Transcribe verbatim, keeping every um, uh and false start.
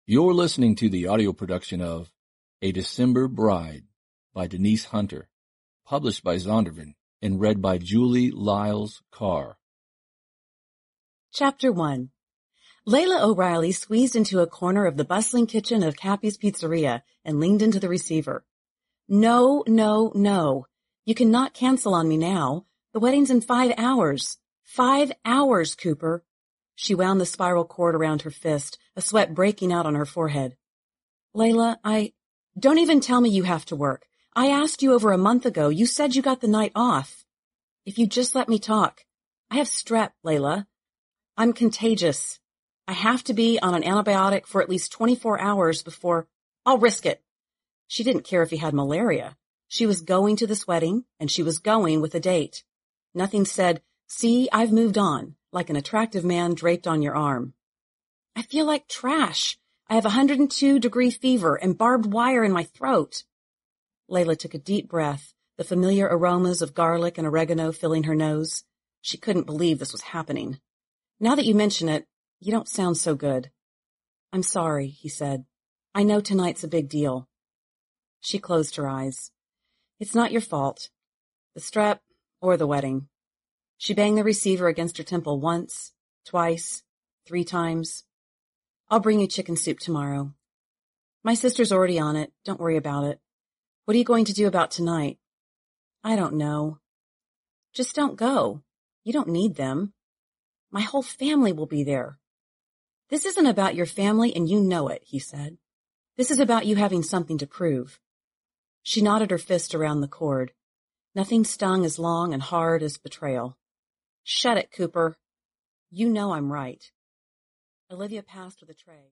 You're listening to the audio production of A December Bride by Denise Hunter, published by Zondervan and read by Julie Lyles Carr. Chapter one. Layla O'Reilly squeezed into a corner of the bustling kitchen of Cappy's Pizzeria and leaned into the receiver. No, no, no. You cannot cancel on me now. The wedding's in five hours. Five hours, Cooper. She wound the spiral cord around her fist, a sweat breaking out on her forehead. Layla, I... Don't even tell me you have to work. I asked you over a month ago. You said you got the night off. If you just let me talk. I have strep, Layla. I'm contagious. I have to be on an antibiotic for at least twenty-four hours before... I'll risk it. She didn't care if he had malaria. She was going to this wedding, and she was going with a date. Nothing said, see, I've moved on, like an attractive man draped on your arm. I feel like trash. I have a one hundred two degree fever and barbed wire in my throat. Layla took a deep breath, the familiar aromas of garlic and oregano filling her nose. She couldn't believe this was happening. Now that you mention it, you don't sound so good. I'm sorry, he said. I know tonight's a big deal. She closed her eyes. It's not your fault. The strep or the wedding. She banged the receiver against her temple once, twice, three times. I'll bring you chicken soup tomorrow. My sister's already on it. Don't worry about it. What are you going to do about tonight? I don't know. Just don't go. You don't need them. My whole family will be there. This isn't about your family, and you know it, he said. This is about you having something to prove. She knotted her fist around the cord. Nothing stung as long and hard as betrayal. Shut it, Cooper. You know I'm right. Olivia passed with a tray.